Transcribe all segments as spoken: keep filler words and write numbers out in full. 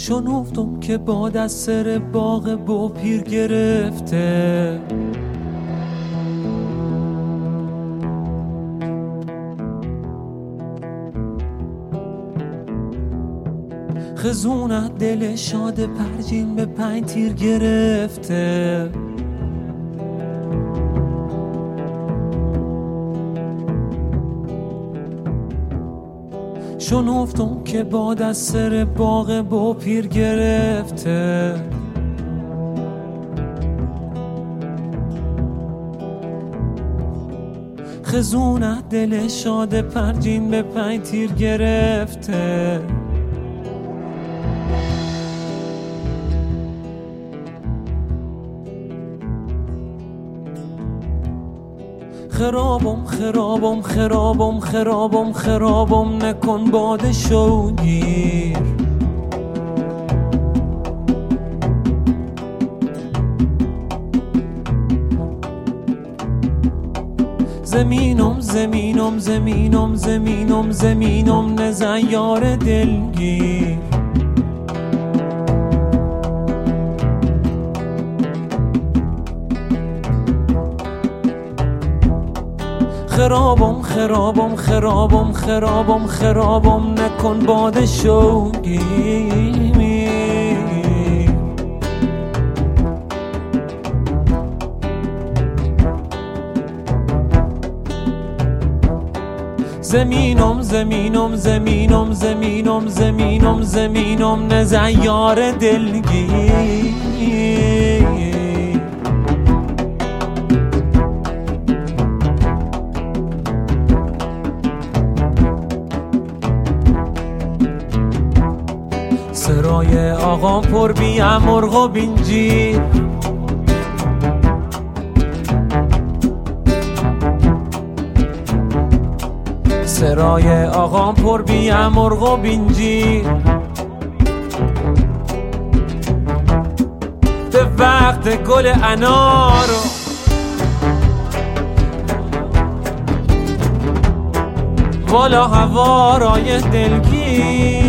چون افتم که باد از سر باغ با پیر گرفته، خزونت دل شاد پرجین به پنج تیر گرفته. چون افتم که باد از سر باغ با پیر گرفته، خزونت دل شاد پرجین به پنج تیر گرفته. خرابم خرابم خرابم خرابم خرابم نکن باد شوگیر، زمینم زمینم زمینم زمینم زمینم نزن یار دلگیر. خرابم خرابم خرابم خرابم خرابم نکن باد شوگیر. زمینم زمینم زمینم زمینم زمینم زمینم نزن یار دلگیر. سرای آقام پر بیم مرغ و بینجیر، سرای آقام پر بیم مرغ و بینجیر. به وقت گل انارو والا هوارای دلگیر.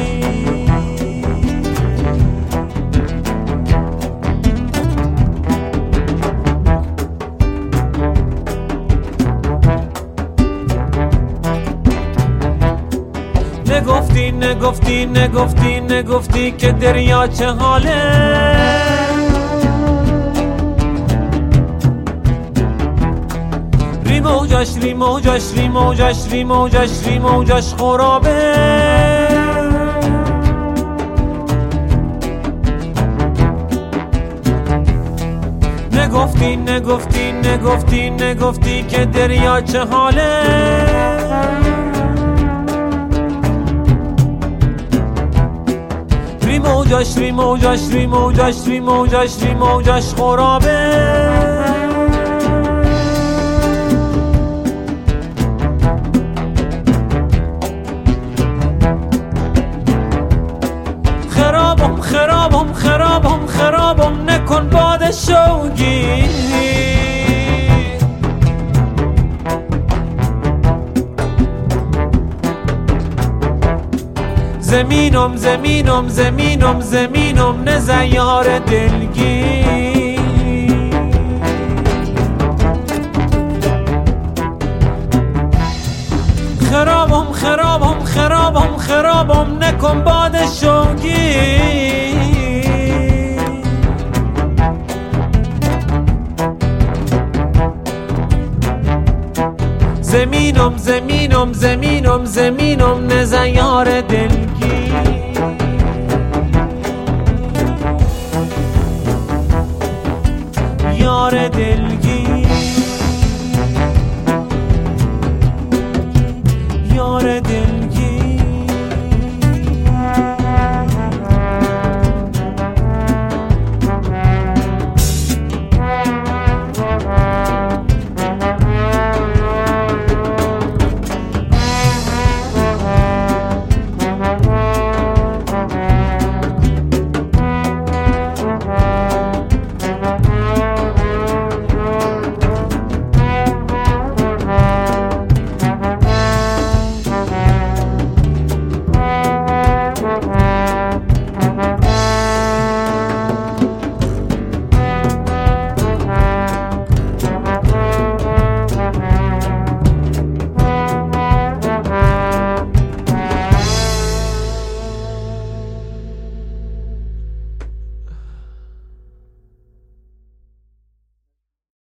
نگفتی نگفتی نگفتی نگفتی که دریا چه حاله، ری موجش ری موجش ری موجش ری موجش ری موجش خرابه. نگفتی نگفتی نگفتی نگفتی که دریا چه حاله، ری موجش ری موجش ری موجش ری موجش ری موجش خرابه. خرابم خرابم خرابم خرابم نکن باد شوگیر. زمینم زمینم زمینم زمینم نزن یار دلگیر. خرابم خرابم خرابم خرابم نکن باد شوگیر. زمینم زمینم زمینم زمینم نزن یار دلگیر. یار دلگیر.